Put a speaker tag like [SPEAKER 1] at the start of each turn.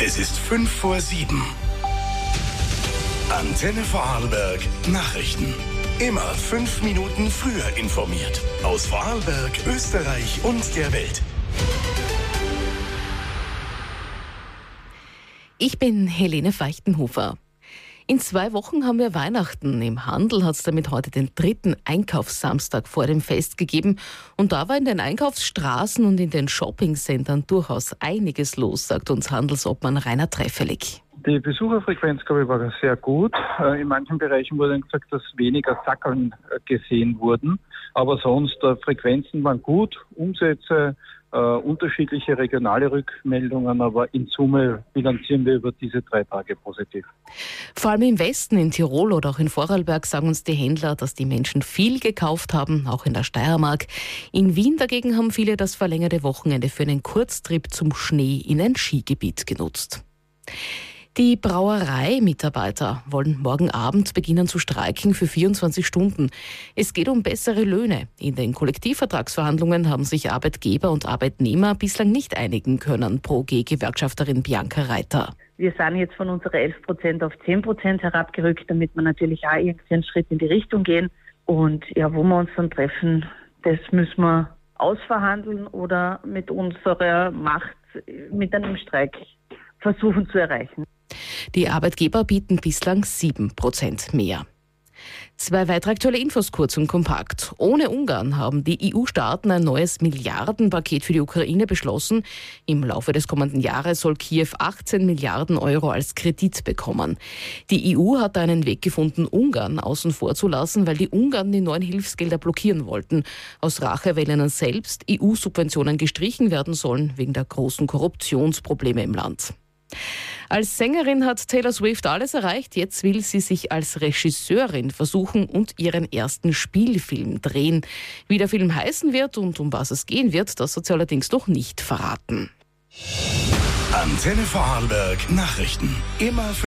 [SPEAKER 1] Es ist 6:55. Antenne Vorarlberg Nachrichten. Immer 5 Minuten früher informiert. Aus Vorarlberg, Österreich und der Welt.
[SPEAKER 2] Ich bin Helene Feichtenhofer. In 2 Wochen haben wir Weihnachten. Im Handel hat es damit heute den 3. Einkaufssamstag vor dem Fest gegeben. Und da war in den Einkaufsstraßen und in den Shoppingcentern durchaus einiges los, sagt uns Handelsobmann Rainer Treffelig.
[SPEAKER 3] Die Besucherfrequenz, glaube ich, war sehr gut. In manchen Bereichen wurde gesagt, dass weniger Sackeln gesehen wurden. Aber sonst, Frequenzen waren gut, Umsätze, unterschiedliche regionale Rückmeldungen, aber in Summe bilanzieren wir über diese 3 Tage positiv.
[SPEAKER 2] Vor allem im Westen, in Tirol oder auch in Vorarlberg, sagen uns die Händler, dass die Menschen viel gekauft haben, auch in der Steiermark. In Wien dagegen haben viele das verlängerte Wochenende für einen Kurztrip zum Schnee in ein Skigebiet genutzt. Die Brauereimitarbeiter wollen morgen Abend beginnen zu streiken für 24 Stunden. Es geht um bessere Löhne. In den Kollektivvertragsverhandlungen haben sich Arbeitgeber und Arbeitnehmer bislang nicht einigen können, Pro G-Gewerkschafterin Bianca Reiter.
[SPEAKER 4] Wir sind jetzt von unserer 11% auf 10% herabgerückt, damit wir natürlich auch irgendwie einen Schritt in die Richtung gehen. Und ja, wo wir uns dann treffen, das müssen wir ausverhandeln oder mit unserer Macht mit einem Streik versuchen zu erreichen.
[SPEAKER 2] Die Arbeitgeber bieten bislang 7% mehr. 2 weitere aktuelle Infos kurz und kompakt. Ohne Ungarn haben die EU-Staaten ein neues Milliardenpaket für die Ukraine beschlossen. Im Laufe des kommenden Jahres soll Kiew 18 Milliarden Euro als Kredit bekommen. Die EU hat einen Weg gefunden, Ungarn außen vor zu lassen, weil die Ungarn die neuen Hilfsgelder blockieren wollten. Aus Rache, weil ihnen selbst EU-Subventionen gestrichen werden sollen, wegen der großen Korruptionsprobleme im Land. Als Sängerin hat Taylor Swift alles erreicht. Jetzt will sie sich als Regisseurin versuchen und ihren ersten Spielfilm drehen. Wie der Film heißen wird und um was es gehen wird, das hat sie allerdings noch nicht verraten.
[SPEAKER 1] Antenne Vorarlberg Nachrichten. Immer